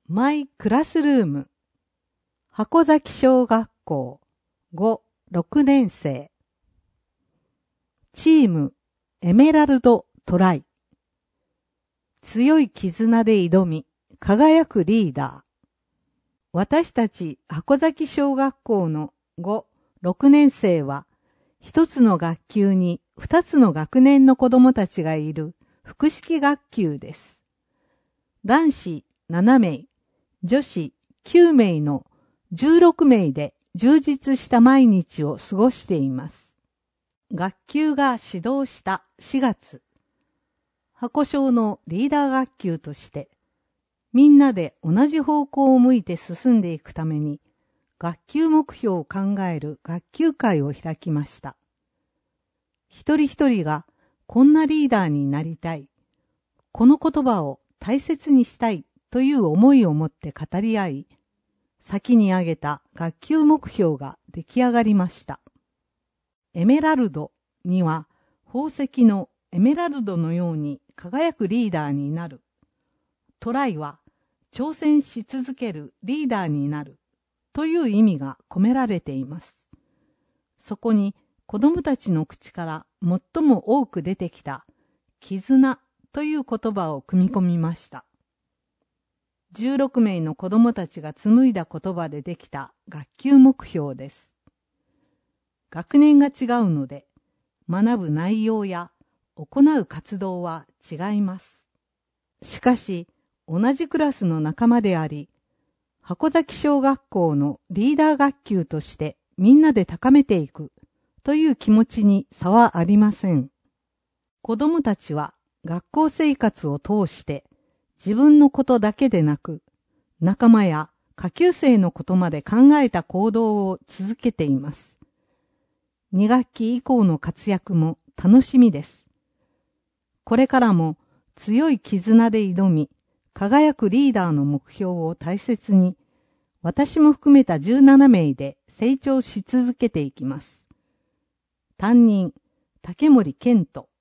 マイクラスルーム箱崎小学校5、6年生チームエメラルドトライ強い絆で挑み輝くリーダー私たち箱崎小学校の5、6年生は一つの学級に二つの学年の子供たちがいる複式学級です。男子7名、女子9名の16名で充実した毎日を過ごしています。学級が始動した4月、箱小のリーダー学級として、みんなで同じ方向を向いて進んでいくために、学級目標を考える学級会を開きました。一人一人がこんなリーダーになりたい、この言葉を大切にしたいという思いを持って語り合い、先に挙げた学級目標が出来上がりました。エメラルドには宝石のエメラルドのように輝くリーダーになる。トライは挑戦し続けるリーダーになるという意味が込められています。そこに子供たちの口から最も多く出てきた絆という言葉を組み込みました。16名の子供たちが紡いだ言葉でできた学級目標です。学年が違うので、学ぶ内容や行う活動は違います。しかし、同じクラスの仲間であり、箱崎小学校のリーダー学級としてみんなで高めていくという気持ちに差はありません。子供たちは学校生活を通して自分のことだけでなく、仲間や下級生のことまで考えた行動を続けています。2学期以降の活躍も楽しみです。これからも強い絆で挑み、輝くリーダーの目標を大切に、私も含めた17名で成長し続けていきます。担任、竹森健人